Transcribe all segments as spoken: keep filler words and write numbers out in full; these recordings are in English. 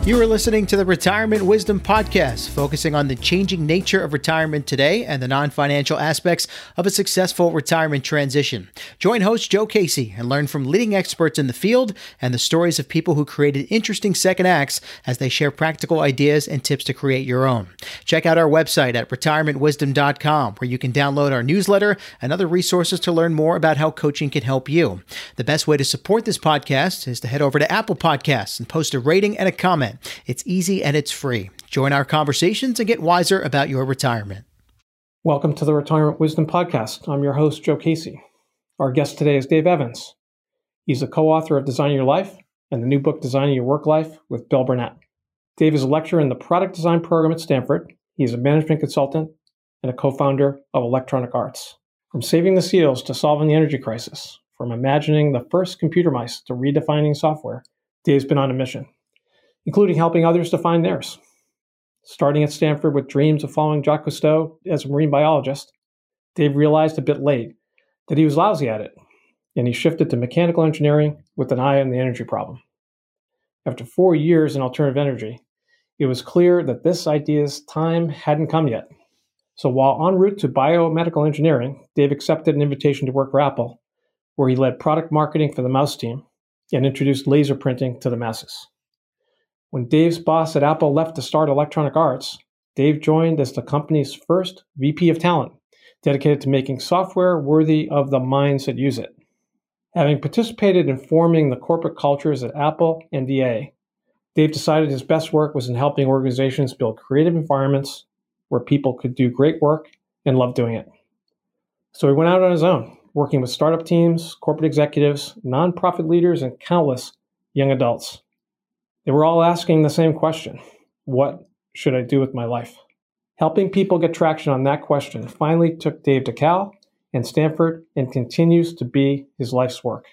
You are listening to the Retirement Wisdom Podcast, focusing on the changing nature of retirement today and the non-financial aspects of a successful retirement transition. Join host Joe Casey and learn from leading experts in the field and the stories of people who created interesting second acts as they share practical ideas and tips to create your own. Check out our website at retirement wisdom dot com, where you can download our newsletter and other resources to learn more about how coaching can help you. The best way to support this podcast is to head over to Apple Podcasts and post a rating and a comment. It's easy and it's free. Join our conversations and get wiser about your retirement. Welcome to the Retirement Wisdom Podcast. I'm your host, Joe Casey. Our guest today is Dave Evans. He's a co-author of Designing Your Life and the new book, Designing Your Work Life with Bill Burnett. Dave is a lecturer in the product design program at Stanford. He's a management consultant and a co-founder of Electronic Arts. From saving the seals to solving the energy crisis, from imagining the first computer mice to redefining software, Dave's been on a mission, including helping others to find theirs. Starting at Stanford with dreams of following Jacques Cousteau as a marine biologist, Dave realized a bit late that he was lousy at it, and he shifted to mechanical engineering with an eye on the energy problem. After four years in alternative energy, it was clear that this idea's time hadn't come yet. So while en route to biomedical engineering, Dave accepted an invitation to work for Apple, where he led product marketing for the mouse team and introduced laser printing to the masses. When Dave's boss at Apple left to start Electronic Arts, Dave joined as the company's first V P of talent, dedicated to making software worthy of the minds that use it. Having participated in forming the corporate cultures at Apple and D A, Dave decided his best work was in helping organizations build creative environments where people could do great work and love doing it. So he went out on his own, working with startup teams, corporate executives, nonprofit leaders, and countless young adults. They were all asking the same question: what should I do with my life? Helping people get traction on that question finally took Dave to Cal and Stanford and continues to be his life's work.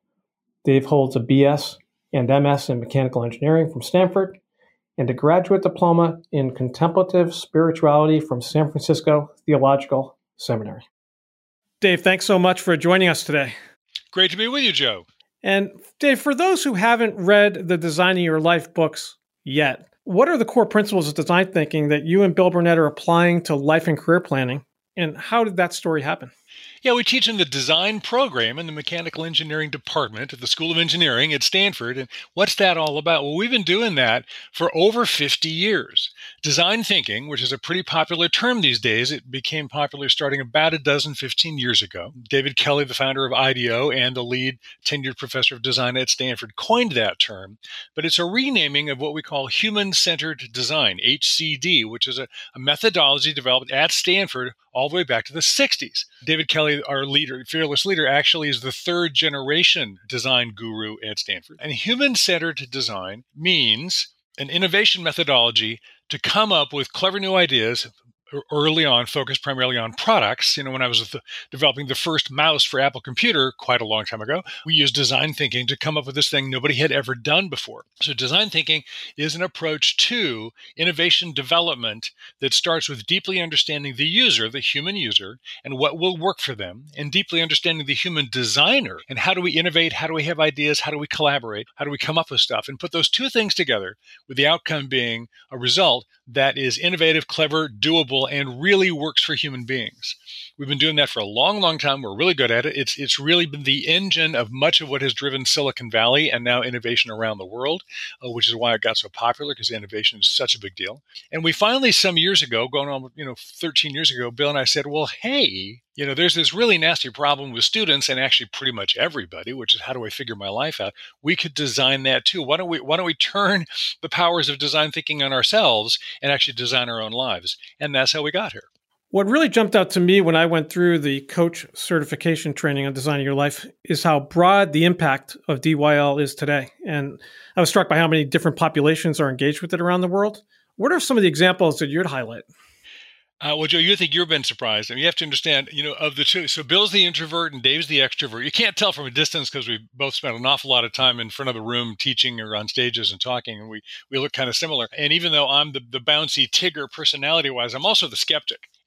Dave holds a B S and M S in mechanical engineering from Stanford and a graduate diploma in contemplative spirituality from San Francisco Theological Seminary. Dave, thanks so much for joining us today. Great to be with you, Joe. And Dave, for those who haven't read the Designing Your Life books yet, what are the core principles of design thinking that you and Bill Burnett are applying to life and career planning? And how did that story happen? Yeah, we teach in the design program in the mechanical engineering department at the School of Engineering at Stanford. And what's that all about? Well, we've been doing that for over fifty years. Design thinking, which is a pretty popular term these days, it became popular starting about a dozen, fifteen years ago. David Kelley, the founder of I D O and the lead tenured professor of design at Stanford, coined that term. But it's a renaming of what we call human-centered design, H C D, which is a, a methodology developed at Stanford all the way back to the sixties. David Kelley, our leader, fearless leader, actually is the third generation design guru at Stanford. And human-centered design means an innovation methodology to come up with clever new ideas early on, focused primarily on products. You know, when I was th- developing the first mouse for Apple Computer quite a long time ago, we used design thinking to come up with this thing nobody had ever done before. So design thinking is an approach to innovation development that starts with deeply understanding the user, the human user, and what will work for them, and deeply understanding the human designer, and how do we innovate, how do we have ideas, how do we collaborate, how do we come up with stuff, and put those two things together with the outcome being a result that is innovative, clever, doable, and really works for human beings. We've been doing that for a long, long time. We're really good at it. It's it's really been the engine of much of what has driven Silicon Valley and now innovation around the world, uh, which is why it got so popular, because innovation is such a big deal. And we finally, some years ago, going on, you know, thirteen years ago, Bill and I said, well, hey, you know, there's this really nasty problem with students and actually pretty much everybody, which is how do I figure my life out? We could design that too. Why don't we, why don't we turn the powers of design thinking on ourselves and actually design our own lives? And that's how we got here. What really jumped out to me when I went through the coach certification training on Designing Your Life is how broad the impact of D Y L is today. And I was struck by how many different populations are engaged with it around the world. What are some of the examples that you'd highlight? Uh, well, Joe, you think you've been surprised. I mean, you have to understand, you know, of the two. So Bill's the introvert and Dave's the extrovert. You can't tell from a distance because we both spent an awful lot of time in front of the room teaching or on stages and talking, and we, we look kind of similar. And even though I'm the, the bouncy Tigger personality-wise, I'm also the skeptic.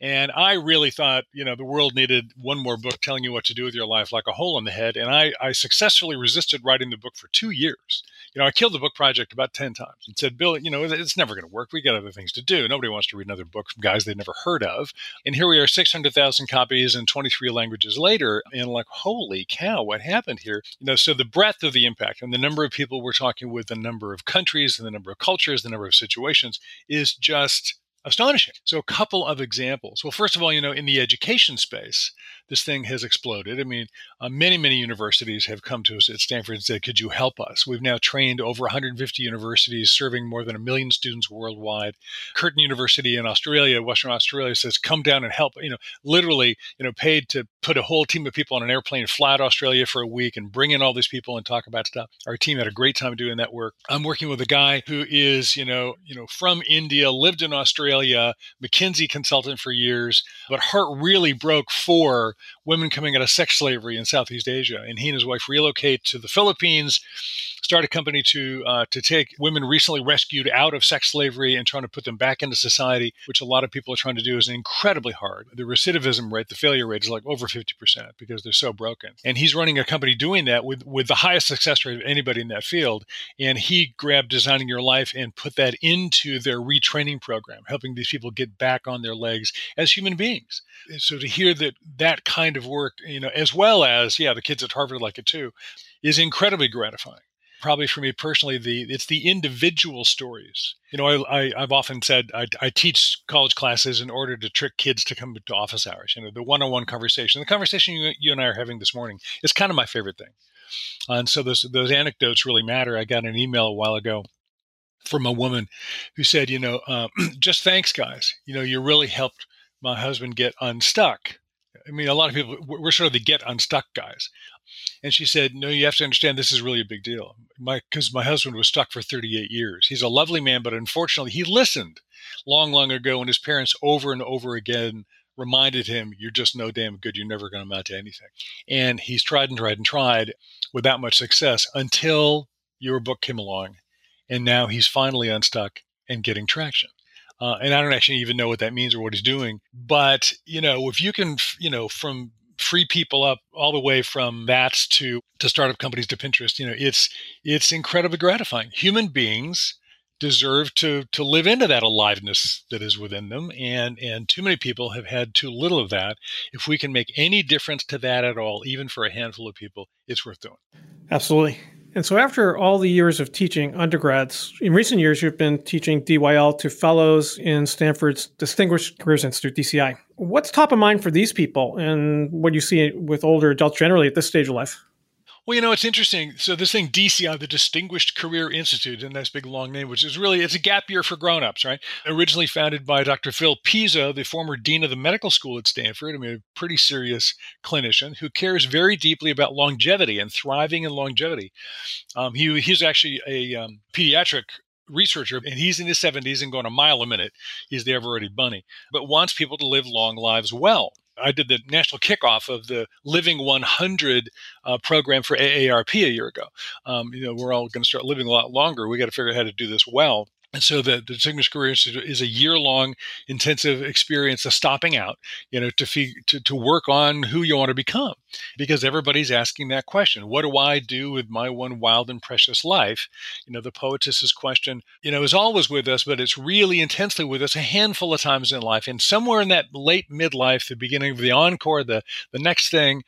And I really thought, you know, the world needed one more book telling you what to do with your life, like a hole in the head. And I, I successfully resisted writing the book for two years. You know, I killed the book project about ten times and said, Bill, you know, it's never going to work. We got other things to do. Nobody wants to read another book from guys they've never heard of. And here we are, six hundred thousand copies in twenty-three languages later. And like, holy cow, what happened here? You know, so the breadth of the impact and the number of people we're talking with, the number of countries and the number of cultures, the number of situations is just astonishing. So a couple of examples. Well, first of all, you know, in the education space, this thing has exploded. I mean, uh, many, many universities have come to us at Stanford and said, could you help us? We've now trained over one hundred fifty universities serving more than a million students worldwide. Curtin University in Australia, Western Australia says, come down and help, you know, literally, you know, paid to put a whole team of people on an airplane, fly to Australia for a week and bring in all these people and talk about stuff. Our team had a great time doing that work. I'm working with a guy who is, you know, you know, from India, lived in Australia, McKinsey consultant for years, but heart really broke for women coming out of sex slavery in Southeast Asia. And he and his wife relocate to the Philippines, start a company to uh, to take women recently rescued out of sex slavery and trying to put them back into society, which a lot of people are trying to do, is incredibly hard. The recidivism rate, the failure rate is like over fifty percent because they're so broken. And he's running a company doing that with, with the highest success rate of anybody in that field. And he grabbed Designing Your Life and put that into their retraining program, helping these people get back on their legs as human beings. So to hear that that kind of work, you know, as well as, yeah, the kids at Harvard like it too, is incredibly gratifying. Probably for me personally, the it's the individual stories. You know, I, I, I've often said I, I teach college classes in order to trick kids to come to office hours. You know, the one-on-one conversation, the conversation you, you and I are having this morning is kind of my favorite thing. Uh, and so those those anecdotes really matter. I got an email a while ago from a woman who said, you know, uh, just thanks, guys. You know, you really helped my husband get unstuck. I mean, a lot of people, we're sort of the get unstuck guys. And she said, no, you have to understand this is really a big deal. My, because my husband was stuck for thirty-eight years. He's a lovely man, but unfortunately he listened long, long ago when his parents over and over again reminded him, you're just no damn good. You're never going to amount to anything. And he's tried and tried and tried without much success until your book came along. And now he's finally unstuck and getting traction. Uh, and I don't actually even know what that means or what he's doing. But, you know, if you can, you know, from free people up all the way from that to, to startup companies to Pinterest, you know, it's it's incredibly gratifying. Human beings deserve to to live into that aliveness that is within them. And, and too many people have had too little of that. If we can make any difference to that at all, even for a handful of people, it's worth doing. Absolutely. And so after all the years of teaching undergrads, in recent years, you've been teaching D Y L to fellows in Stanford's Distinguished Careers Institute, D C I. What's top of mind for these people and what do you see with older adults generally at this stage of life? Well, you know, it's interesting. So this thing, D C I, the Distinguished Career Institute, and that's a big long name, which is really, it's a gap year for grown-ups, right? Originally founded by Doctor Phil Pizzo, the former dean of the medical school at Stanford. I mean, a pretty serious clinician who cares very deeply about longevity and thriving in longevity. Um, he He's actually a um, pediatric researcher, and he's in his seventies and going a mile a minute. He's the ever-ready bunny, but wants people to live long lives well. I did the national kickoff of the Living one hundred uh, program for A A R P a year ago. Um, you know, we're all going to start living a lot longer. We got to figure out how to do this well. And so the, the Distinguished Career Institute is a year-long intensive experience of stopping out, you know, to, fee, to to work on who you want to become, because everybody's asking that question. What do I do with my one wild and precious life? You know, the poetess's question, you know, is always with us, but it's really intensely with us a handful of times in life. And somewhere in that late midlife, the beginning of the encore, the the next thing,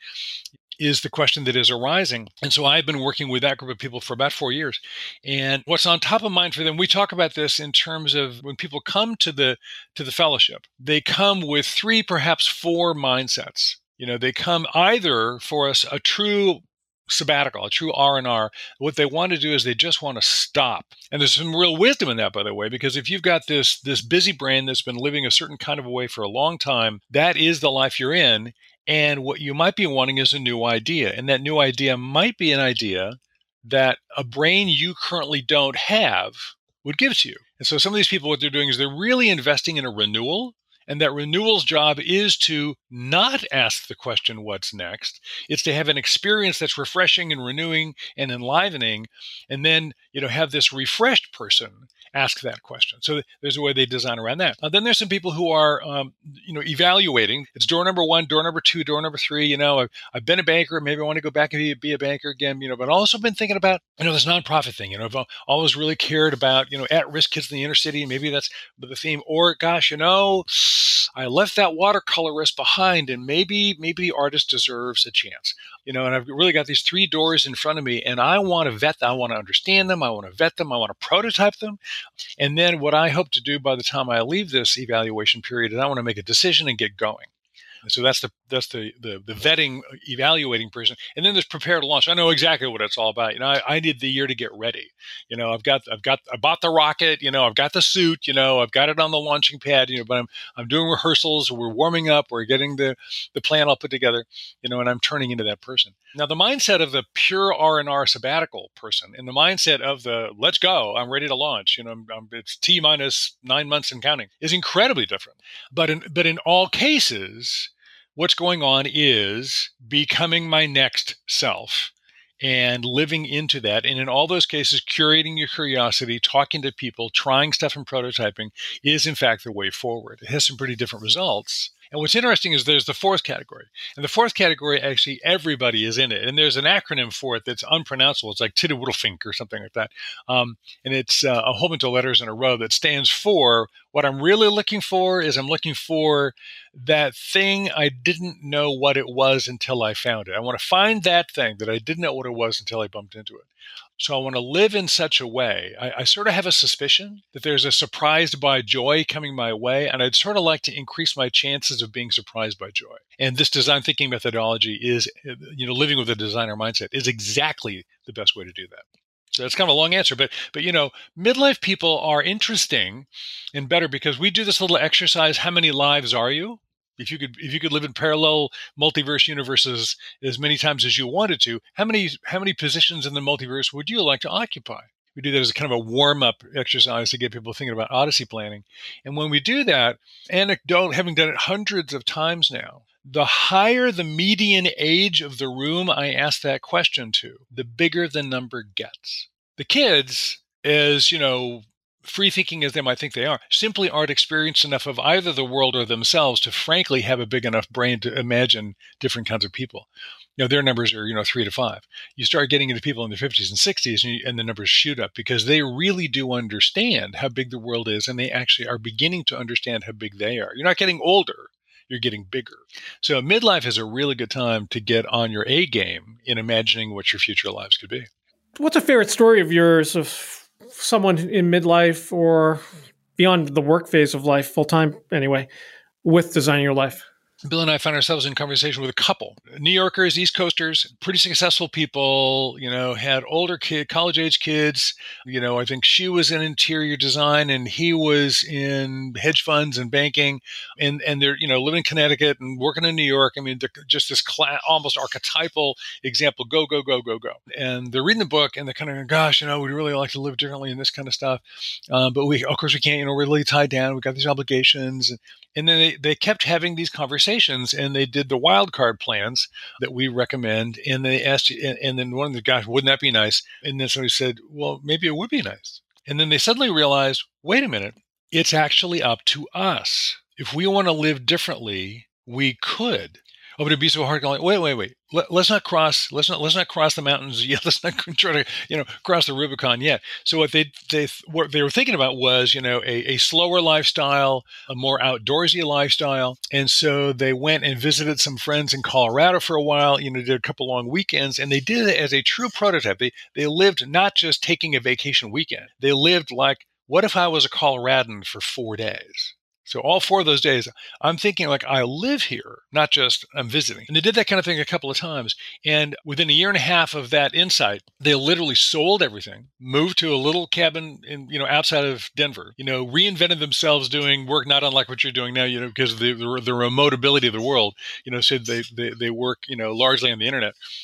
is the question that is arising. And so I've been working with that group of people for about four years. And what's on top of mind for them, we talk about this in terms of when people come to the to the fellowship, they come with three, perhaps four mindsets. You know, they come either for us a true sabbatical, a true R and R. What they want to do is they just want to stop. And there's some real wisdom in that, by the way, because if you've got this this busy brain that's been living a certain kind of a way for a long time, that is the life you're in. And what you might be wanting is a new idea. And that new idea might be an idea that a brain you currently don't have would give to you. And so some of these people, what they're doing is they're really investing in a renewal And that renewal's job is to not ask the question, what's next? It's to have an experience that's refreshing and renewing and enlivening, and then, you know, have this refreshed person ask that question. So there's a way they design around that. Uh, then there's some people who are, um, you know, evaluating. It's door number one, door number two, door number three. You know, I've, I've been a banker. Maybe I want to go back and be, be a banker again, you know, but I've also been thinking about, you know, this nonprofit thing. You know, I've always really cared about, you know, at-risk kids in the inner city. Maybe that's the theme. Or, gosh, you know, I left that watercolorist behind, and maybe maybe the artist deserves a chance. You know, and I've really got these three doors in front of me, and I want to vet them. I want to understand them. I want to vet them. I want to prototype them. And then what I hope to do by the time I leave this evaluation period is I want to make a decision and get going. So that's the that's the, the the vetting, evaluating person, and then there's prepare to launch. I know exactly what it's all about. You know, I, I need the year to get ready. You know, I've got I've got I bought the rocket. You know, I've got the suit. You know, I've got it on the launching pad. You know, but I'm I'm doing rehearsals. We're warming up. We're getting the the plan all put together. You know, and I'm turning into that person. Now, the mindset of the pure R and R sabbatical person, and the mindset of the let's go, I'm ready to launch. You know, I'm, I'm, it's T minus nine months and counting, is incredibly different. But in but in all cases, what's going on is becoming my next self and living into that. And in all those cases, curating your curiosity, talking to people, trying stuff and prototyping is, in fact, the way forward. It has some pretty different results. And what's interesting is there's the fourth category. And the fourth category, actually, everybody is in it. And there's an acronym for it that's unpronounceable. It's like Tiddlewhiddlefink or something like that. Um, and it's uh, a whole bunch of letters in a row that stands for, what I'm really looking for is I'm looking for that thing I didn't know what it was until I found it. I want to find that thing that I didn't know what it was until I bumped into it. So I want to live in such a way. I, I sort of have a suspicion that there's a surprised by joy coming my way, and I'd sort of like to increase my chances of being surprised by joy. And this design thinking methodology is, you know, living with a designer mindset is exactly the best way to do that. So that's kind of a long answer, but but you know, midlife people are interesting and better because we do this little exercise. How many lives are you? If you could, if you could live in parallel multiverse universes as many times as you wanted to, how many how many positions in the multiverse would you like to occupy? We do that as a kind of a warm-up exercise to get people thinking about Odyssey planning. And when we do that, anecdote, having done it hundreds of times now, the higher the median age of the room I ask that question to, the bigger the number gets. The kids, as you know, free-thinking as they might think they are, simply aren't experienced enough of either the world or themselves to frankly have a big enough brain to imagine different kinds of people. You know, their numbers are, you know, three to five. You start getting into people in their fifties and sixties and, you, and the numbers shoot up because they really do understand how big the world is, and they actually are beginning to understand how big they are. You're not getting older. You're getting bigger. So midlife is a really good time to get on your A game in imagining what your future lives could be. What's a favorite story of yours of someone in midlife or beyond the work phase of life, full-time anyway, with designing your life? Bill and I found ourselves in conversation with a couple, New Yorkers, East Coasters, pretty successful people, you know, had older kid, college-age kids. You know, I think she was in interior design and he was in hedge funds and banking, and, and they're, you know, living in Connecticut and working in New York. I mean, just this class, almost archetypal example, go, go, go, go, go. And they're reading the book and they're kind of, gosh, you know, we'd really like to live differently in this kind of stuff. Um, but we, of course, we can't, you know, we're really tied down. We've got these obligations. And, And then they, they kept having these conversations, and they did the wild card plans that we recommend. And they asked, and, and then one of the guys, wouldn't that be nice? And then somebody said, well, maybe it would be nice. And then they suddenly realized, wait a minute, it's actually up to us. If we want to live differently, we could. Oh, but it'd be so hard. Going, wait, wait, wait. Let, let's not cross. Let's not. Let's not cross the mountains yet. Let's not try to, you know, cross the Rubicon yet. So what they they what they were thinking about was, you know, a, a slower lifestyle, a more outdoorsy lifestyle. And so they went and visited some friends in Colorado for a while. You know, did a couple long weekends, and they did it as a true prototype. They they lived not just taking a vacation weekend. They lived like, what if I was a Coloradan for four days? So all four of those days, I'm thinking like I live here, not just I'm visiting. And they did that kind of thing a couple of times. And within a year and a half of that insight, they literally sold everything, moved to a little cabin in, you know, outside of Denver, you know, reinvented themselves doing work not unlike what you're doing now, you know, because of the, the, the remote ability of the world, you know, so they, they, they work, you know, largely on the internet.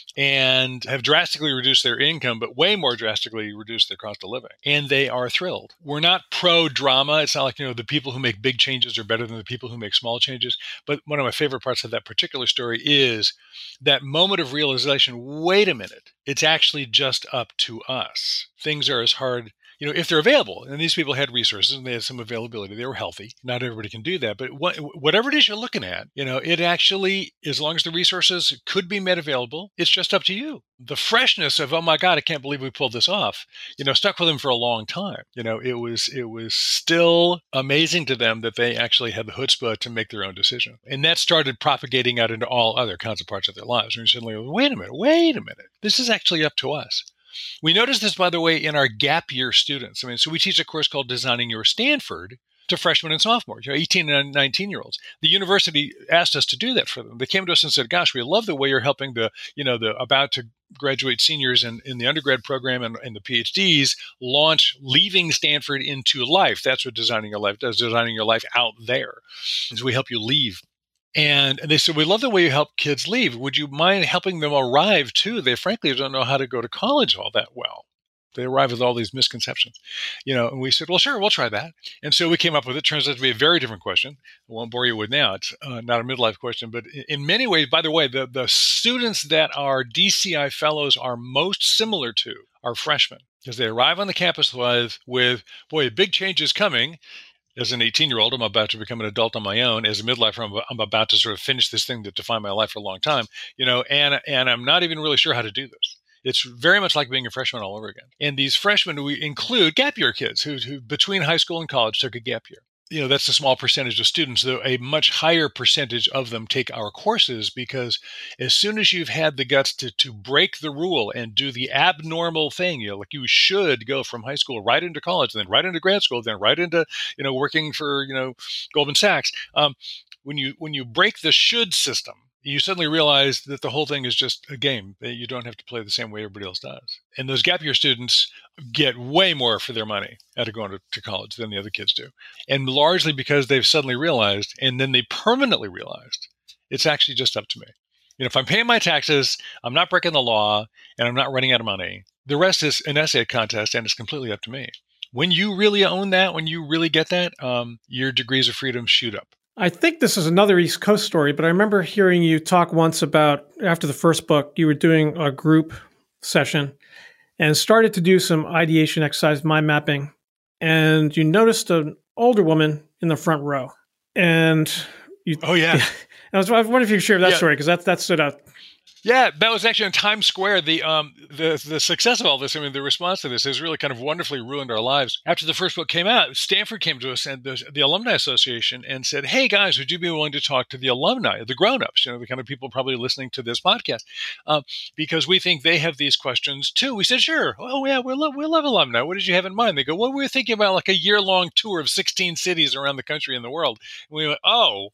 and have drastically reduced their income, but way more drastically reduced their cost of living. And they are thrilled. We're not pro-drama. It's not like, you know, the people who make big changes are better than the people who make small changes. But one of my favorite parts of that particular story is that moment of realization, wait a minute, it's actually just up to us. Things are as hard, you know, if they're available, and these people had resources and they had some availability, they were healthy. Not everybody can do that, but what, whatever it is you're looking at, you know, it actually, as long as the resources could be made available, it's just up to you. The freshness of, oh my God, I can't believe we pulled this off, you know, stuck with them for a long time. You know, it was, it was still amazing to them that they actually had the chutzpah to make their own decision. And that started propagating out into all other kinds of parts of their lives. And suddenly, wait a minute, wait a minute, this is actually up to us. We noticed this, by the way, in our gap year students. I mean, so we teach a course called Designing Your Stanford to freshmen and sophomores, you know, eighteen and nineteen-year-olds. The university asked us to do that for them. They came to us and said, gosh, we love the way you're helping the, you know, the about to graduate seniors in, in the undergrad program and, and the PhDs launch leaving Stanford into life. That's what Designing Your Life does, designing your life out there. So we help you leave. And they said, we love the way you help kids leave. Would you mind helping them arrive too? They frankly don't know how to go to college all that well. They arrive with all these misconceptions, you know, and we said, well, sure, we'll try that. And so we came up with it. Turns out to be a very different question. I won't bore you with now. It's uh, not a midlife question, but in many ways, by the way, the, the students that our D C I fellows are most similar to are freshmen, because they arrive on the campus with, with, boy, a big change is coming. As an eighteen-year-old, I'm about to become an adult on my own. As a midlifer, I'm, I'm about to sort of finish this thing that defined my life for a long time, you know, and and I'm not even really sure how to do this. It's very much like being a freshman all over again. And these freshmen, we include gap year kids who, who between high school and college took a gap year. You know, that's a small percentage of students, though a much higher percentage of them take our courses, because as soon as you've had the guts to to break the rule and do the abnormal thing, you know, like you should go from high school right into college, then right into grad school, then right into, you know, working for, you know, Goldman Sachs. Um, when you when you break the should system, you suddenly realize that the whole thing is just a game, that you don't have to play the same way everybody else does. And those gap year students get way more for their money out of going to, to college than the other kids do. And largely because they've suddenly realized, and then they permanently realized, it's actually just up to me. You know, if I'm paying my taxes, I'm not breaking the law, and I'm not running out of money. The rest is an essay contest, and it's completely up to me. When you really own that, when you really get that, um, your degrees of freedom shoot up. I think this is another East Coast story, but I remember hearing you talk once about, after the first book, you were doing a group session and started to do some ideation exercise, mind mapping, and you noticed an older woman in the front row. And you, oh, yeah. yeah I was I wonder if you could share that yeah. story, because that, that stood out. Yeah, that was actually in Times Square. The um the the success of all this, I mean, the response to this has really kind of wonderfully ruined our lives. After the first book came out, Stanford came to us and the, the Alumni Association and said, hey, guys, would you be willing to talk to the alumni, the grown-ups, you know, the kind of people probably listening to this podcast, um, because we think they have these questions too. We said, sure. Oh, yeah, we love, we love alumni. What did you have in mind? They go, well, we were thinking about like a year-long tour of sixteen cities around the country and the world. And we went, oh,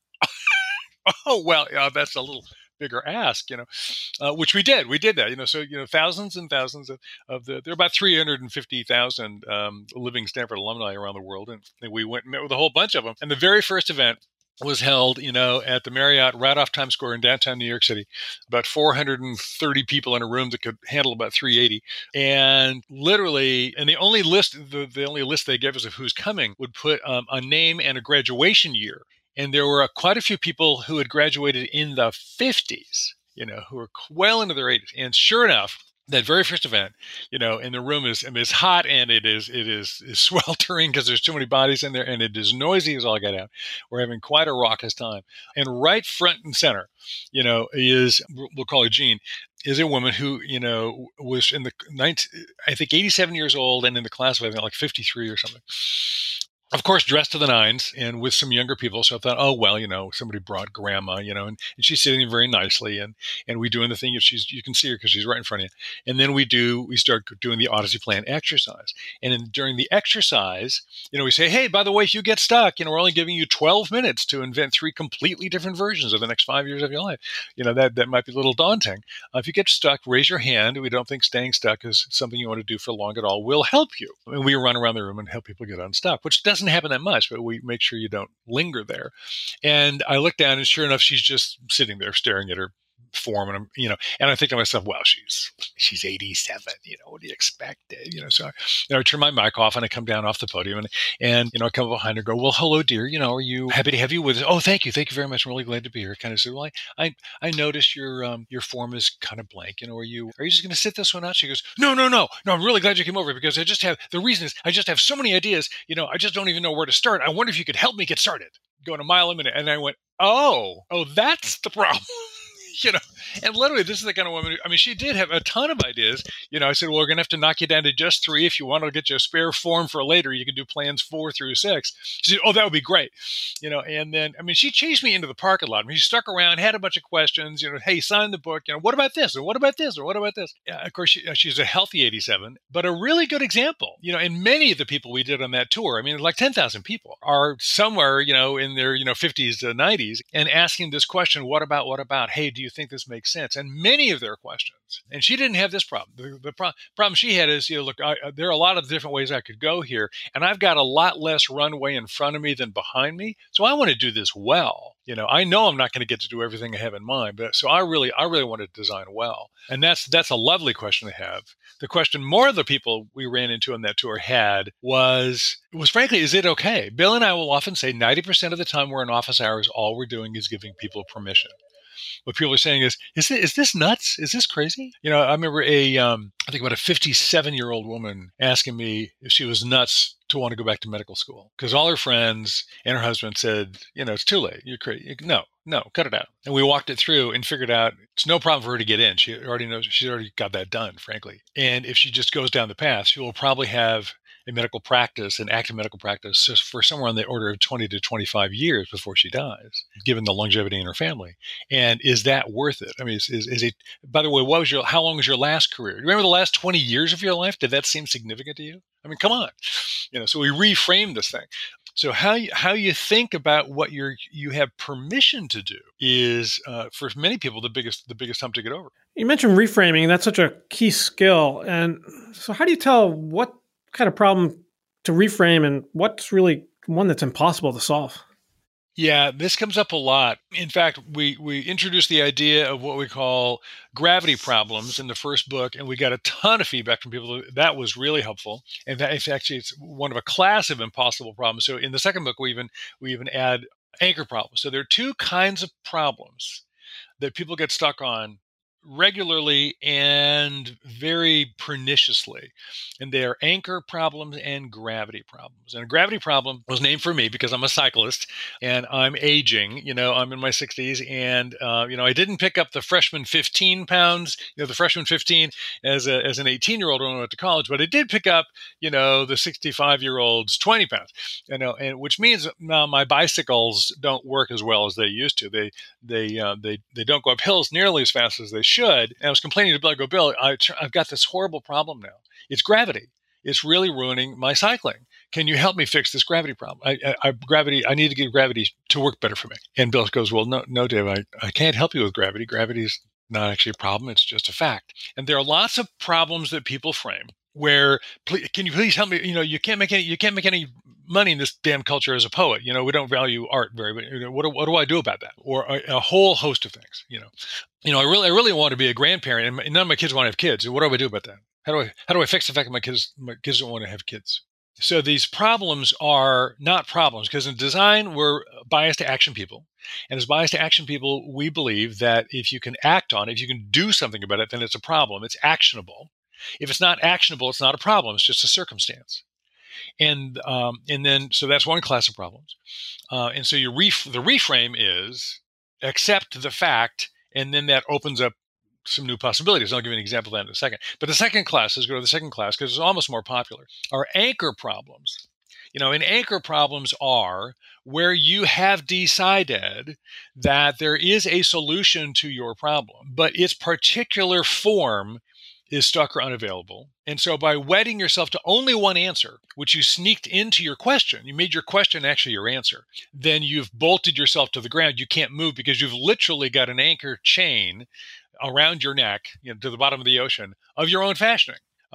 oh, well, yeah, that's a little bigger ask, you know, uh, which we did. We did that, you know, so, you know, thousands and thousands of, of the, there are about three hundred fifty thousand um, living Stanford alumni around the world. And we went and met with a whole bunch of them. And the very first event was held, you know, at the Marriott right off Times Square in downtown New York City, about four hundred thirty people in a room that could handle about three eighty. And literally, and the only list, the, the only list they gave us of who's coming would put um, a name and a graduation year. And there were uh, quite a few people who had graduated in the fifties, you know, who were well into their eighties. And sure enough, that very first event, you know, and the room is, I mean, it's hot and it is it is, is sweltering because there's too many bodies in there, and it is noisy as all get out. We're having quite a raucous time. And right front and center, you know, is, we'll call her Jean, is a woman who, you know, was in the nineteen, I think eighty-seven years old, and in the class of, I think, like fifty-three or something. Of course, dressed to the nines and with some younger people. So I thought, oh, well, you know, somebody brought grandma, you know, and, and she's sitting very nicely. And, and we doing the thing, if she's, you can see her because she's right in front of you. And then we do, we start doing the Odyssey Plan exercise. And in, during the exercise, you know, we say, hey, by the way, if you get stuck, you know, we're only giving you twelve minutes to invent three completely different versions of the next five years of your life. You know, that, that might be a little daunting. Uh, if you get stuck, raise your hand. We don't think staying stuck is something you want to do for long at all. We'll help you. And we run around the room and help people get unstuck, which doesn't doesn't happen that much, but we make sure you don't linger there. And I look down, and sure enough, she's just sitting there staring at her form. And I'm, you know, and I think to myself, well, she's, she's eighty-seven, you know, what do you expect? You know, so I, you know, I turn my mic off and I come down off the podium and, and, you know, I come behind her and go, well, hello, dear, you know, are you happy to have you with us? Oh, thank you. Thank you very much. I'm really glad to be here. Kind of said, well, I, I, I noticed your, um, your form is kind of blank. You know, are you, are you just going to sit this one out? She goes, no, no, no, no. I'm really glad you came over because I just have, the reason is I just have so many ideas, you know, I just don't even know where to start. I wonder if you could help me get started. Going a mile a minute. And I went, oh, oh, that's the problem. You know, and literally, this is the kind of woman, who, I mean, she did have a ton of ideas. You know, I said, well, we're going to have to knock you down to just three. If you want to get you a spare form for later, you can do plans four through six. She said, oh, that would be great. You know, and then, I mean, she chased me into the parking lot. I mean, she stuck around, had a bunch of questions, you know, hey, sign the book. You know, what about this? Or what about this? Or what about this? Yeah, of course, she, she's a healthy eighty-seven, but a really good example. You know, and many of the people we did on that tour, I mean, like ten thousand people are somewhere, you know, in their, you know, fifties to nineties and asking this question, what about, what about, hey, do you think this makes sense? And many of their questions, and she didn't have this problem. The, the pro- problem she had is, you know, look, I, there are a lot of different ways I could go here, and I've got a lot less runway in front of me than behind me. So I want to do this well. You know, I know I'm not going to get to do everything I have in mind, but so I really, I really want to design well. And that's that's a lovely question to have. The question more of the people we ran into on that tour had was, was frankly, is it okay? Bill and I will often say ninety percent of the time we're in office hours, all we're doing is giving people permission. What people are saying is, is this, is this nuts? Is this crazy? You know, I remember a, um, I think about a fifty-seven-year-old woman asking me if she was nuts to want to go back to medical school because all her friends and her husband said, you know, it's too late. You're crazy. No, no, cut it out. And we walked it through and figured out it's no problem for her to get in. She already knows, she's already got that done, frankly. And if she just goes down the path, she will probably have a medical practice, an active medical practice for somewhere on the order of twenty to twenty-five years before she dies, given the longevity in her family. And is that worth it? I mean, is, is, is it, by the way, what was your, how long was your last career? Do you remember the last twenty years of your life? Did that seem significant to you? I mean, come on. You know, so we reframed this thing. So how you, how you think about what you're, you have permission to do is, uh, for many people, the biggest, the biggest hump to get over. You mentioned reframing. That's such a key skill. And so how do you tell what kind of problem to reframe and what's really one that's impossible to solve? Yeah, this comes up a lot. In fact, we, we introduced the idea of what we call gravity problems in the first book, and we got a ton of feedback from people. That was really helpful. And that, it's actually, it's one of a class of impossible problems. So in the second book, we even we even add anchor problems. So there are two kinds of problems that people get stuck on regularly and very perniciously. And they are anchor problems and gravity problems. And a gravity problem was named for me because I'm a cyclist and I'm aging. You know, I'm in my sixties and, uh, you know, I didn't pick up the freshman fifteen pounds, you know, the freshman fifteen as a, as an eighteen year old when I went to college, but I did pick up, you know, the sixty-five year old's twenty pounds, you know, and which means now my bicycles don't work as well as they used to. They, they, uh, they, they don't go up hills nearly as fast as they should. And I was complaining to Bill, I go, Bill, I, I've got this horrible problem now. It's gravity. It's really ruining my cycling. Can you help me fix this gravity problem? I, I, I gravity. I need to get gravity to work better for me. And Bill goes, well, no, no, Dave, I, I can't help you with gravity. Gravity is not actually a problem. It's just a fact. And there are lots of problems that people frame where, please, can you please help me? You know, you can't make any, you can't make any money in this damn culture as a poet. You know, we don't value art very much. You know, what, do, what do I do about that? Or a, a whole host of things, you know. You know, I really, I really want to be a grandparent, and none of my kids want to have kids. What do I do about that? How do I, how do I fix the fact that my kids, my kids don't want to have kids? So these problems are not problems because in design, we're biased to action people. And as biased to action people, we believe that if you can act on it, if you can do something about it, then it's a problem. It's actionable. If it's not actionable, it's not a problem. It's just a circumstance. And um, and then, so that's one class of problems. Uh, and so you ref- the reframe is accept the fact, and then that opens up some new possibilities. I'll give you an example of that in a second. But the second class, is go to the second class because it's almost more popular, are anchor problems. You know, and anchor problems are where you have decided that there is a solution to your problem, but its particular form is stuck or unavailable. And so by wedding yourself to only one answer, which you sneaked into your question, you made your question actually your answer, then you've bolted yourself to the ground. You can't move because you've literally got an anchor chain around your neck, you know, to the bottom of the ocean of your own fashioning.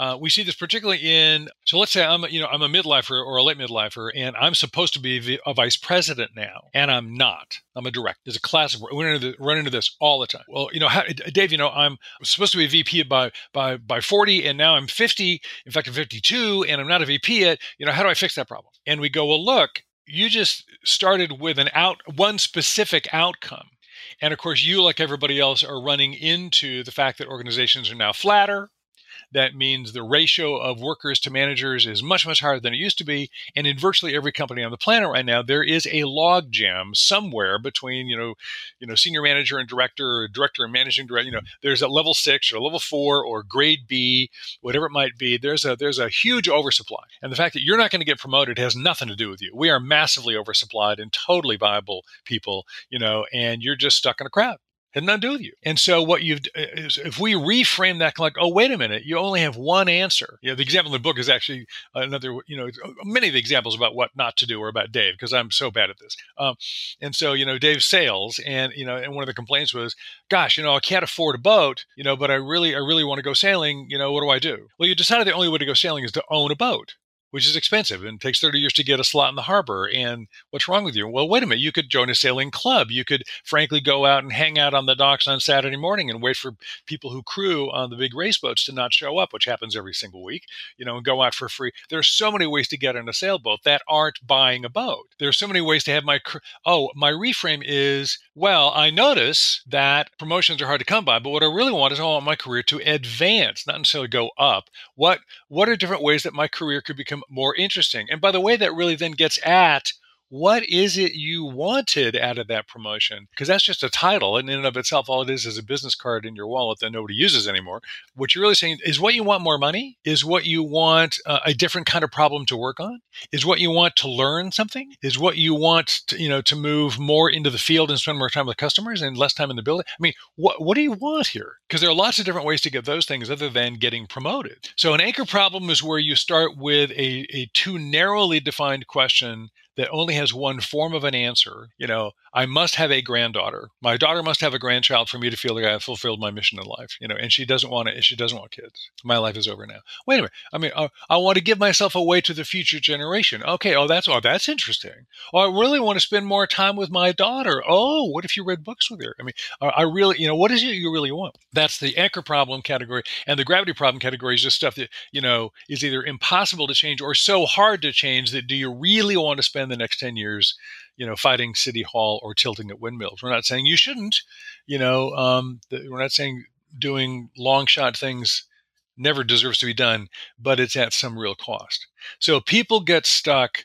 Uh, we see this particularly in, so let's say I'm, a- you know, I'm a midlifer or a late midlifer, and I'm supposed to be v- a vice president now, and I'm not. I'm a director. There's a class of, we run into, run into this all the time. Well, you know, how, Dave, you know, I'm supposed to be a V P by by by forty, and now I'm fifty. In fact, I'm fifty-two, and I'm not a V P yet. You know, how do I fix that problem? And we go, well, look, you just started with an out one specific outcome. And of course, you, like everybody else, are running into the fact that organizations are now flatter. That means the ratio of workers to managers is much, much higher than it used to be. And in virtually every company on the planet right now, there is a log jam somewhere between, you know, you know, senior manager and director, or director and managing director. You know, there's a level six or level four or grade B, whatever it might be. There's a there's a huge oversupply. And the fact that you're not going to get promoted has nothing to do with you. We are massively oversupplied and totally viable people, you know, and you're just stuck in a crowd. Had nothing to do with you. And so what you've, is if we reframe that, like, oh, wait a minute, you only have one answer. You know, the example in the book is actually another, you know, many of the examples about what not to do are about Dave, because I'm so bad at this. Um, and so, you know, Dave's sales, and, you know, and one of the complaints was, gosh, you know, I can't afford a boat, you know, but I really, I really want to go sailing. You know, what do I do? Well, you decided the only way to go sailing is to own a boat, which is expensive and takes thirty years to get a slot in the harbor. And what's wrong with you? Well, wait a minute. You could join a sailing club. You could, frankly, go out and hang out on the docks on Saturday morning and wait for people who crew on the big race boats to not show up, which happens every single week, you know, and go out for free. There are so many ways to get on a sailboat that aren't buying a boat. There are so many ways to have my, oh, my reframe is, well, I notice that promotions are hard to come by, but what I really want is I want my career to advance, not necessarily go up. What, what are different ways that my career could become more interesting? And by the way, that really then gets at, what is it you wanted out of that promotion? Because that's just a title, and in and of itself, all it is is a business card in your wallet that nobody uses anymore. What you're really saying is, what you want more money? Is what you want uh, a different kind of problem to work on? Is what you want to learn something? Is what you want to, you know, to move more into the field and spend more time with customers and less time in the building? I mean, what what do you want here? Because there are lots of different ways to get those things other than getting promoted. So an anchor problem is where you start with a, a too narrowly defined question that only has one form of an answer. You know, I must have a granddaughter. My daughter must have a grandchild for me to feel like I have fulfilled my mission in life. You know, and she doesn't want it. She doesn't want kids. My life is over now. Wait a minute. I mean, I, I want to give myself away to the future generation. Okay. Oh, that's oh, that's interesting. Oh, I really want to spend more time with my daughter. Oh, what if you read books with her? I mean, I, I really, you know, what is it you really want? That's the anchor problem category, and the gravity problem category is just stuff that, you know, is either impossible to change or so hard to change that do you really want to spend the next ten years, you know, fighting City Hall or tilting at windmills? We're not saying you shouldn't, you know, um, the, we're not saying doing long shot things never deserves to be done, but it's at some real cost. So people get stuck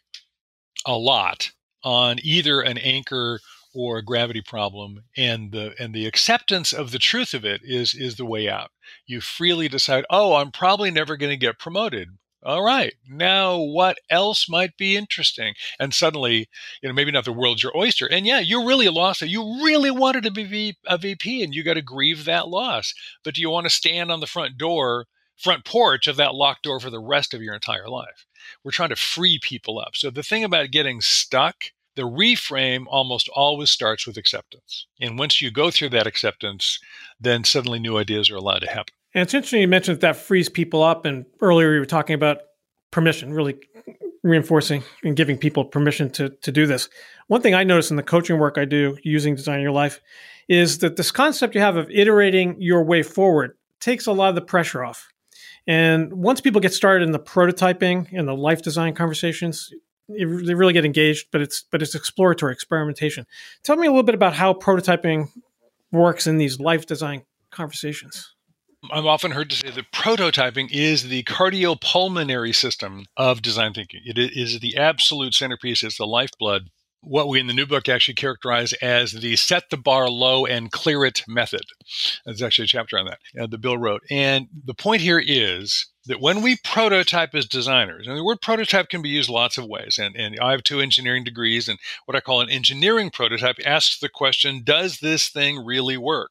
a lot on either an anchor or a gravity problem, and the and the acceptance of the truth of it is is the way out. You freely decide, oh, I'm probably never going to get promoted. All right, now what else might be interesting? And suddenly, you know, maybe not the world's your oyster. And yeah, you really lost it. You really wanted to be v- a V P, and you got to grieve that loss. But do you want to stand on the front door, front porch of that locked door for the rest of your entire life? We're trying to free people up. So the thing about getting stuck, the reframe almost always starts with acceptance. And once you go through that acceptance, then suddenly new ideas are allowed to happen. And it's interesting you mentioned that, that frees people up. And earlier we were talking about permission, really reinforcing and giving people permission to, to do this. One thing I notice in the coaching work I do using Design Your Life is that this concept you have of iterating your way forward takes a lot of the pressure off. And once people get started in the prototyping and the life design conversations, it, they really get engaged, but it's but it's exploratory experimentation. Tell me a little bit about how prototyping works in these life design conversations. I'm often heard to say that prototyping is the cardiopulmonary system of design thinking. It is the absolute centerpiece. It's the lifeblood. What we in the new book actually characterize as the set the bar low and clear it method. There's actually a chapter on that uh, that Bill wrote. And the point here is that when we prototype as designers, and the word prototype can be used lots of ways, and, and I have two engineering degrees, and what I call an engineering prototype asks the question, does this thing really work?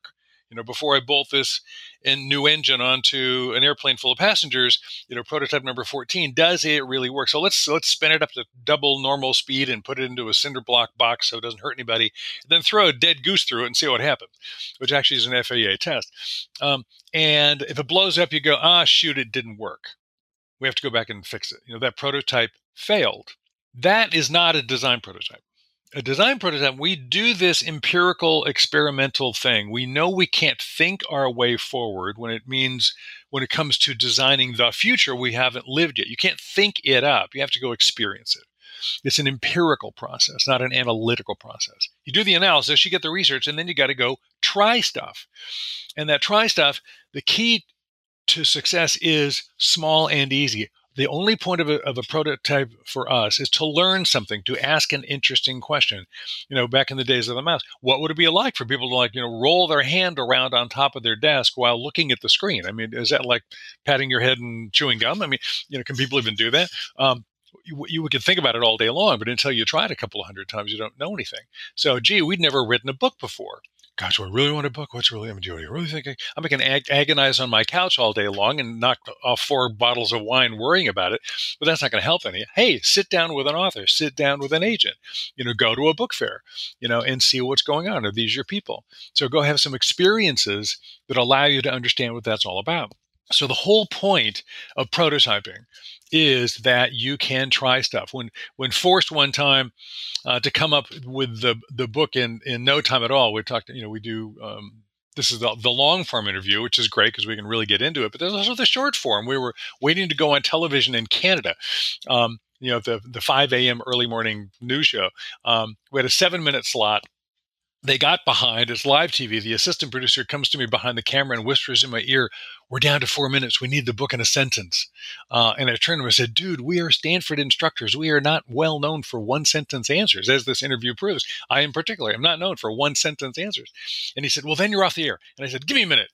You know, before I bolt this in new engine onto an airplane full of passengers, you know, prototype number fourteen, does it really work? So let's let's spin it up to double normal speed and put it into a cinder block box so it doesn't hurt anybody, and then throw a dead goose through it and see what happens, which actually is an F A A test. Um, and if it blows up, you go, ah, shoot, it didn't work. We have to go back and fix it. You know, that prototype failed. That is not a design prototype. A design prototype, we do this empirical, experimental thing. We know we can't think our way forward when it means when it comes to designing the future we haven't lived yet. You can't think it up. You have to go experience it. It's an empirical process, not an analytical process. You do the analysis, you get the research, and then you got to go try stuff. And that try stuff, the key to success is small and easy. The only point of a, of a prototype for us is to learn something, to ask an interesting question. You know, back in the days of the mouse, what would it be like for people to, like, you know, roll their hand around on top of their desk while looking at the screen? I mean, is that like patting your head and chewing gum? I mean, you know, can people even do that? Um, you, you could think about it all day long, but until you try it a couple of hundred times, you don't know anything. So, gee, we'd never written a book before. Gosh, do I really want a book? What's really, I mean, do you really think I, I'm going to ag- agonize on my couch all day long and knock off four bottles of wine worrying about it? But that's not going to help any. Hey, sit down with an author, sit down with an agent, you know, go to a book fair, you know, and see what's going on. Are these your people? So go have some experiences that allow you to understand what that's all about. So the whole point of prototyping is that you can try stuff. When when forced one time uh, to come up with the the book in in no time at all, we talked. You know, we do. Um, this is the, the long form interview, which is great because we can really get into it. But there's also the short form. We were waiting to go on television in Canada. Um, you know, the the five a.m. early morning news show. Um, we had a seven minute slot. They got behind. It's live T V. The assistant producer comes to me behind the camera and whispers in my ear, "We're down to four minutes. We need the book in a sentence." Uh, and I turned to him and said, "Dude, we are Stanford instructors. We are not well known for one sentence answers, as this interview proves. I, in particular, am not known for one sentence answers." And he said, "Well, then you're off the air." And I said, "Give me a minute."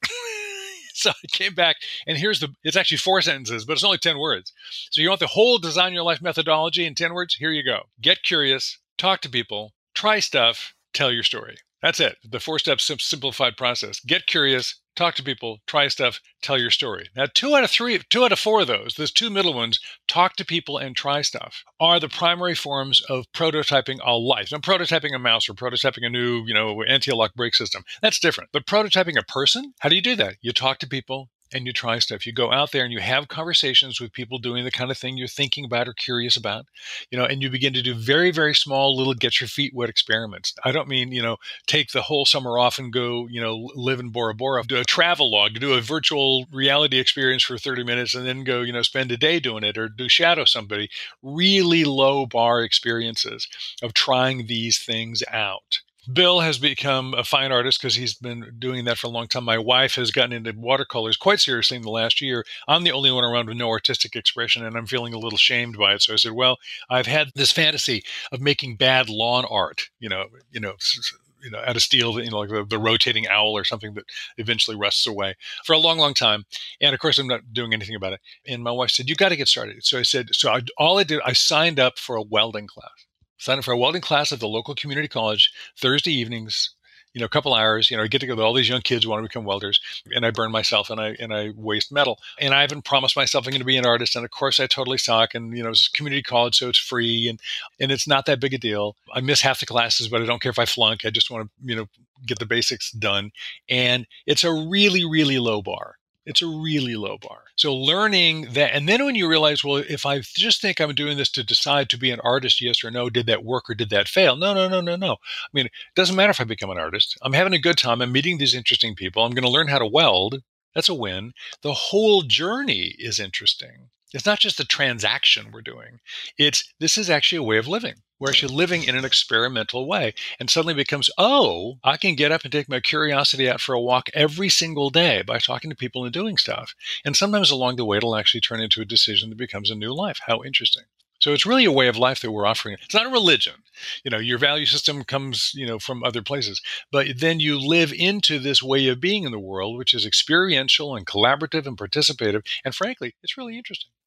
So I came back, and here's the, it's actually four sentences, but it's only ten words. So you want the whole design your life methodology in ten words? Here you go. Get curious, talk to people, try stuff, tell your story. That's it. The four-step simplified process. Get curious, talk to people, try stuff, tell your story. Now, two out of three, two out of four of those, those two middle ones, talk to people and try stuff, are the primary forms of prototyping a life. Now, prototyping a mouse or prototyping a new, you know, anti-lock brake system, that's different. But prototyping a person, how do you do that? You talk to people and you try stuff. You go out there and you have conversations with people doing the kind of thing you're thinking about or curious about, you know, and you begin to do very, very small little get your feet wet experiments. I don't mean, you know, take the whole summer off and go, you know, live in Bora Bora, do a travel log, do a virtual reality experience for thirty minutes and then go, you know, spend a day doing it or do shadow somebody. Really low bar experiences of trying these things out. Bill has become a fine artist because he's been doing that for a long time. My wife has gotten into watercolors quite seriously in the last year. I'm the only one around with no artistic expression, and I'm feeling a little shamed by it. So I said, well, I've had this fantasy of making bad lawn art, you know, you know, you know, out of steel, you know, like the, the rotating owl or something that eventually rusts away for a long, long time. And of course, I'm not doing anything about it. And my wife said, you got to get started. So I said, so I, all I did, I signed up for a welding class. Signed up for a welding class at the local community college Thursday evenings, you know, a couple hours, you know, I get to go with all these young kids who want to become welders, and I burn myself and I and I waste metal. And I haven't promised myself I'm going to be an artist. And of course I totally suck. And, you know, it's community college, so it's free and, and it's not that big a deal. I miss half the classes, but I don't care if I flunk. I just want to, you know, get the basics done. And it's a really, really low bar. It's a really low bar. So learning that, and then when you realize, well, if I just think I'm doing this to decide to be an artist, yes or no, did that work or did that fail? No, no, no, no, no. I mean, it doesn't matter if I become an artist. I'm having a good time. I'm meeting these interesting people. I'm going to learn how to weld. That's a win. The whole journey is interesting. It's not just the transaction we're doing. It's, this is actually a way of living. We're actually living in an experimental way, and suddenly becomes, oh, I can get up and take my curiosity out for a walk every single day by talking to people and doing stuff. And sometimes along the way, it'll actually turn into a decision that becomes a new life. How interesting. So it's really a way of life that we're offering. It's not a religion. You know, your value system comes, you know, from other places, but then you live into this way of being in the world, which is experiential and collaborative and participative. And frankly, it's really interesting.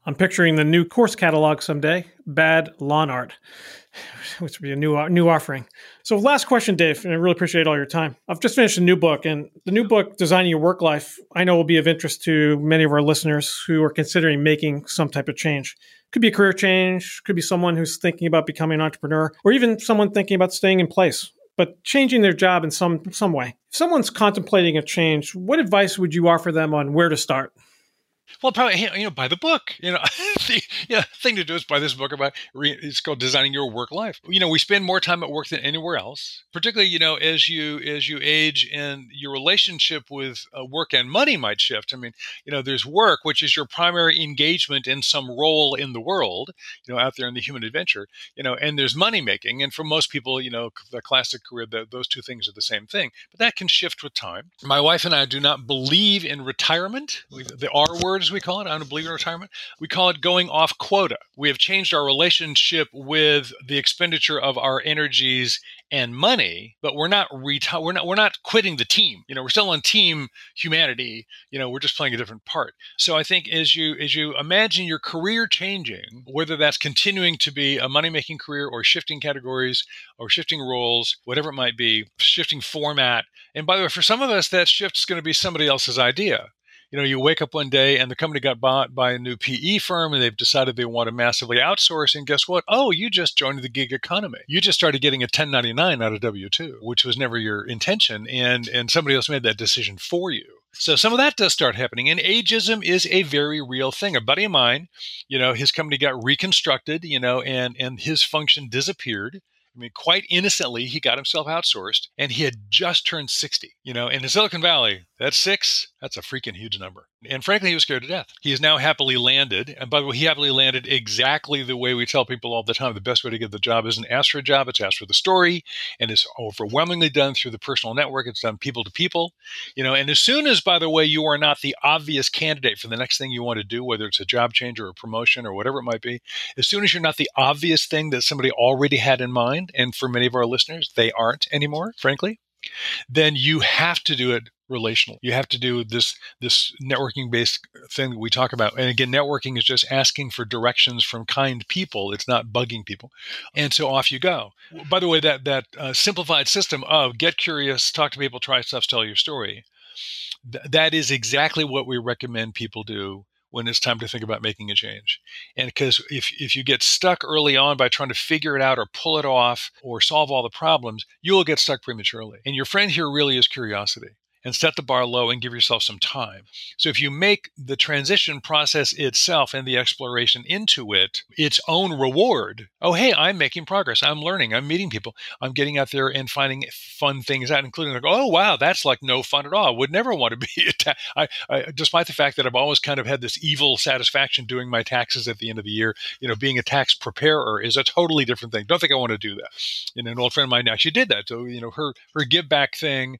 I'm picturing the new course catalog someday, Bad Lawn Art, which would be a new new offering. So last question, Dave, and I really appreciate all your time. I've just finished a new book, and the new book, Designing Your Work Life, I know will be of interest to many of our listeners who are considering making some type of change. Could be a career change, could be someone who's thinking about becoming an entrepreneur, or even someone thinking about staying in place, but changing their job in some some way. If someone's contemplating a change, what advice would you offer them on where to start? Well, probably, you know, buy the book. You know, the you know, thing to do is buy this book about, it's called Designing Your Work Life. You know, we spend more time at work than anywhere else, particularly, you know, as you as you age and your relationship with uh, work and money might shift. I mean, you know, there's work, which is your primary engagement in some role in the world, you know, out there in the human adventure, you know, and there's money making. And for most people, you know, the classic career, the, those two things are the same thing, but that can shift with time. My wife and I do not believe in retirement. We, the R word, as we call it. I don't believe in retirement. We call it going off quota. We have changed our relationship with the expenditure of our energies and money, but we're not reti- we're not we're not quitting the team. You know, we're still on team humanity. You know, we're just playing a different part. So I think as you as you imagine your career changing, whether that's continuing to be a money-making career or shifting categories or shifting roles, whatever it might be, shifting format. And by the way, for some of us, that shift is going to be somebody else's idea. You know, you wake up one day and the company got bought by a new P E firm and they've decided they want to massively outsource. And guess what? Oh, you just joined the gig economy. You just started getting a ten ninety-nine out of W two, which was never your intention. And, and somebody else made that decision for you. So some of that does start happening. And ageism is a very real thing. A buddy of mine, you know, his company got reconstructed, you know, and, and his function disappeared. I mean, quite innocently, he got himself outsourced and he had just turned sixty. You know, in the Silicon Valley, that's six. That's a freaking huge number. And frankly, he was scared to death. He is now happily landed. And by the way, he happily landed exactly the way we tell people all the time. The best way to get the job isn't ask for a job, it's ask for the story. And it's overwhelmingly done through the personal network. It's done people to people. You know, and as soon as, by the way, you are not the obvious candidate for the next thing you want to do, whether it's a job change or a promotion or whatever it might be, as soon as you're not the obvious thing that somebody already had in mind, and for many of our listeners, they aren't anymore, frankly, then you have to do it relational. You have to do this this networking-based thing that we talk about. And again, networking is just asking for directions from kind people. It's not bugging people. And so off you go. By the way, that that uh, simplified system of get curious, talk to people, try stuff, tell your story, th- that is exactly what we recommend people do when it's time to think about making a change. And because if, if you get stuck early on by trying to figure it out or pull it off or solve all the problems, you will get stuck prematurely. And your friend here really is curiosity. And set the bar low and give yourself some time. So if you make the transition process itself and the exploration into it its own reward, oh, hey, I'm making progress. I'm learning. I'm meeting people. I'm getting out there and finding fun things out, including like, oh, wow, that's like no fun at all. I would never want to be a ta- I, I, despite the fact that I've always kind of had this evil satisfaction doing my taxes at the end of the year, you know, being a tax preparer is a totally different thing. Don't think I want to do that. And an old friend of mine actually did that. So, you know, her, her give back thing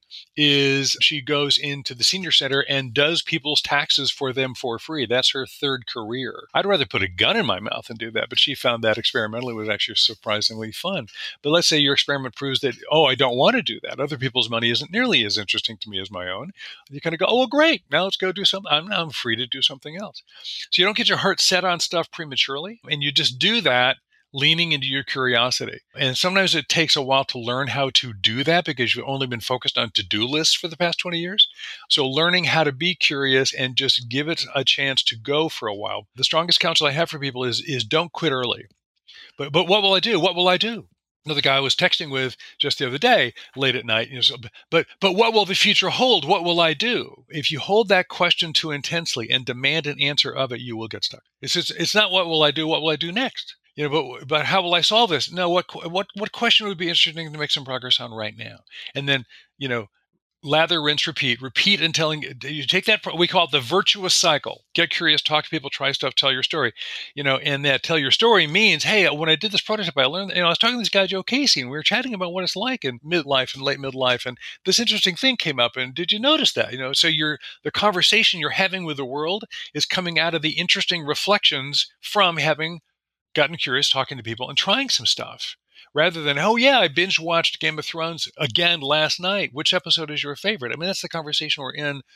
is she goes into the senior center and does people's taxes for them for free. That's her third career. I'd rather put a gun in my mouth and do that, but she found that experimentally was actually surprisingly fun. But let's say your experiment proves that, oh, I don't want to do that. Other people's money isn't nearly as interesting to me as my own. You kind of go, oh, well, great. Now let's go do something. I'm, I'm free to do something else. So you don't get your heart set on stuff prematurely, and you just do that leaning into your curiosity. And sometimes it takes a while to learn how to do that because you've only been focused on to-do lists for the past twenty years. So learning how to be curious and just give it a chance to go for a while. The strongest counsel I have for people is, is don't quit early. But but what will I do? What will I do? Another guy I was texting with just the other day, late at night, you know, so, but but what will the future hold? What will I do? If you hold that question too intensely and demand an answer of it, you will get stuck. It's just, it's not what will I do? What will I do next? You know, but but how will I solve this? No, what what what question would be interesting to make some progress on right now? And then, you know, lather, rinse, repeat, repeat until you take that. We call it the virtuous cycle. Get curious, talk to people, try stuff, tell your story. You know, and that tell your story means, hey, when I did this prototype, I learned. You know, I was talking to this guy Joe Casey, and we were chatting about what it's like in midlife and late midlife, and this interesting thing came up. And did you notice that? You know, so you're the conversation you're having with the world is coming out of the interesting reflections from having gotten curious, talking to people, and trying some stuff. Rather than, oh, yeah, I binge watched Game of Thrones again last night. Which episode is your favorite? I mean, that's the conversation we're in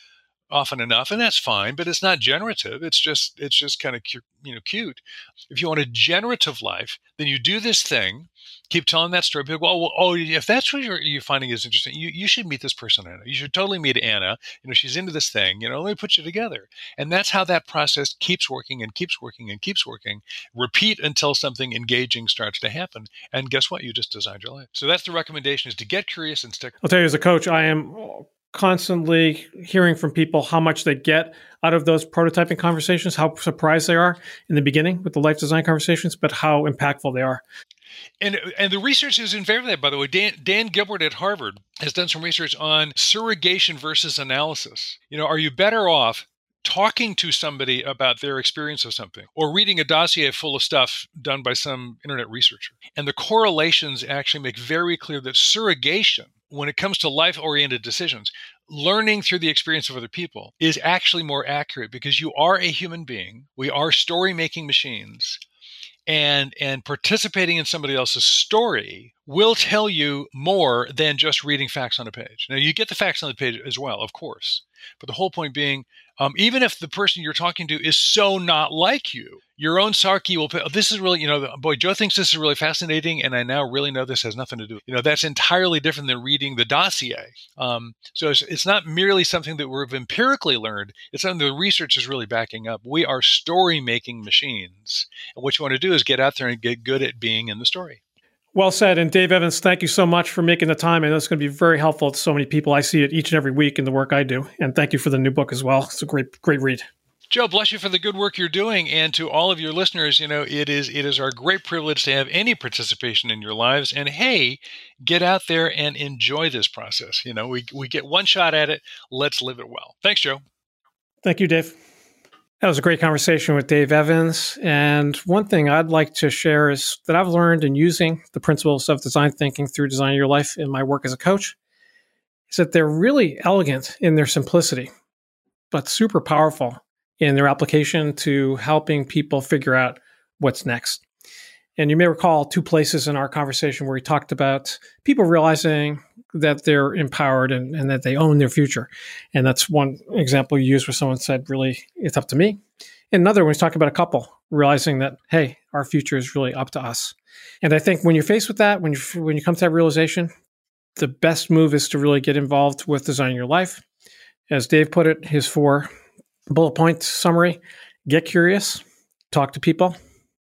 often enough, and that's fine, but it's not generative. It's just it's just kind of cu- you know cute. If you want a generative life, then you do this thing, keep telling that story. People go, oh, well, oh, if that's what you're, you're finding is interesting, you, you should meet this person, Anna. You should totally meet Anna. You know, she's into this thing. You know, let me put you together. And that's how that process keeps working and keeps working and keeps working. Repeat until something engaging starts to happen. And guess what? You just designed your life. So that's the recommendation: is to get curious and stick. I'll tell you, as a coach, I am constantly hearing from people how much they get out of those prototyping conversations, how surprised they are in the beginning with the life design conversations, but how impactful they are. And and the research is in favor of that, by the way. Dan, Dan Gilbert at Harvard has done some research on surrogation versus analysis. You know, are you better off talking to somebody about their experience of something or reading a dossier full of stuff done by some internet researcher? And the correlations actually make very clear that surrogation, when it comes to life-oriented decisions, learning through the experience of other people is actually more accurate, because you are a human being. We are story-making machines. And and participating in somebody else's story will tell you more than just reading facts on a page. Now, you get the facts on the page as well, of course. But the whole point being, um, even if the person you're talking to is so not like you, your own psyche will, this is really, you know, boy, Joe thinks this is really fascinating, and I now really know this has nothing to do. You know, that's entirely different than reading the dossier. Um, so it's, it's not merely something that we've empirically learned. It's something the research is really backing up. We are story-making machines. And what you want to do is get out there and get good at being in the story. Well said. And Dave Evans, thank you so much for making the time. I know it's going to be very helpful to so many people. I see it each and every week in the work I do. And thank you for the new book as well. It's a great, great read. Joe, bless you for the good work you're doing. And to all of your listeners, you know, it is it is our great privilege to have any participation in your lives. And hey, get out there and enjoy this process. You know, we, we get one shot at it. Let's live it well. Thanks, Joe. Thank you, Dave. That was a great conversation with Dave Evans. And one thing I'd like to share is that I've learned in using the principles of design thinking through Design Your Life in my work as a coach is that they're really elegant in their simplicity, but super powerful in their application to helping people figure out what's next. And you may recall two places in our conversation where we talked about people realizing that they're empowered and, and that they own their future. And that's one example you used where someone said, really, it's up to me. And another one was talking about a couple realizing that, hey, our future is really up to us. And I think when you're faced with that, when you when you come to that realization, the best move is to really get involved with designing your life. As Dave put it, his four bullet point summary: get curious, talk to people,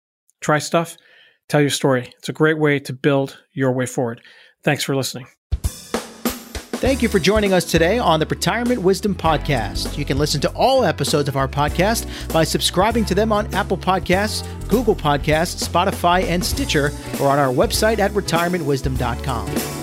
try stuff, tell your story. It's a great way to build your way forward. Thanks for listening. Thank you for joining us today on the Retirement Wisdom Podcast. You can listen to all episodes of our podcast by subscribing to them on Apple Podcasts, Google Podcasts, Spotify, and Stitcher, or on our website at retirement wisdom dot com.